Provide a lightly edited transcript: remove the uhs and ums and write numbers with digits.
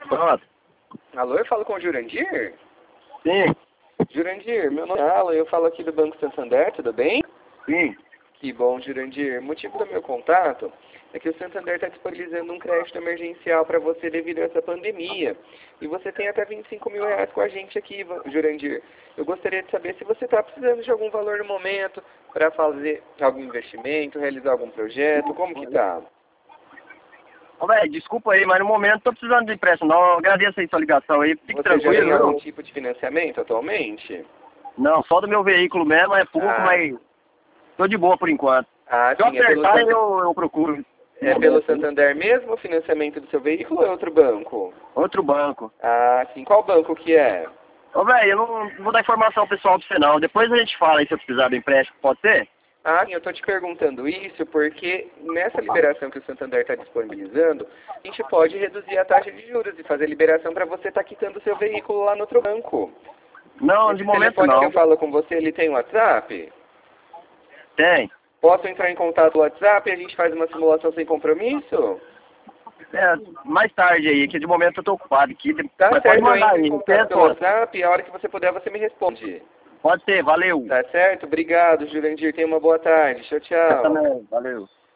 Pronto. Alô, eu falo com o Jurandir? Sim, Jurandir, meu nome é Alan, eu falo aqui do Banco Santander, tudo bem? sim. Que bom, Jurandir. O motivo do meu contato é que o Santander está disponibilizando um crédito emergencial para você devido a essa pandemia. E você tem até R$ 25.000 com a gente aqui, Jurandir. Eu gostaria de saber se você está precisando de algum valor no momento para fazer algum investimento, realizar algum projeto, como que tá? Ô, velho, desculpa aí, mas no momento não tô precisando de empréstimo, não. Eu agradeço aí sua ligação aí. Fique Você já tem tranquilo, algum viu? tipo de financiamento atualmente? Não, só do meu veículo mesmo, é pouco, Ah, mas tô de boa por enquanto. Se eu sim, acertar, eu procuro. É pelo Santander mesmo o financiamento do seu veículo ou é outro banco? Outro banco. Ah, sim. Qual banco que é? Ô, velho, eu não vou dar informação pessoal pra você, não. Depois a gente fala aí se eu precisar do empréstimo, pode ser? Ah, sim, eu estou te perguntando isso porque nessa liberação que o Santander está disponibilizando, a gente pode reduzir a taxa de juros e fazer liberação para você estar quitando o seu veículo lá no outro banco. Não, de Esse momento telefone que não. eu falo com você, ele tem WhatsApp? Tem. Posso entrar em contato no WhatsApp e a gente faz uma simulação sem compromisso? É, mais tarde aí, que de momento eu tô ocupado aqui. Tá Mas pode certo, eu mandar entro aí, em você contato pelo responde. WhatsApp e a hora que você puder você me responde. Pode ser, valeu. Tá certo? Obrigado, Jurandir. Tenha uma boa tarde. Tchau, Você tchau. também, valeu.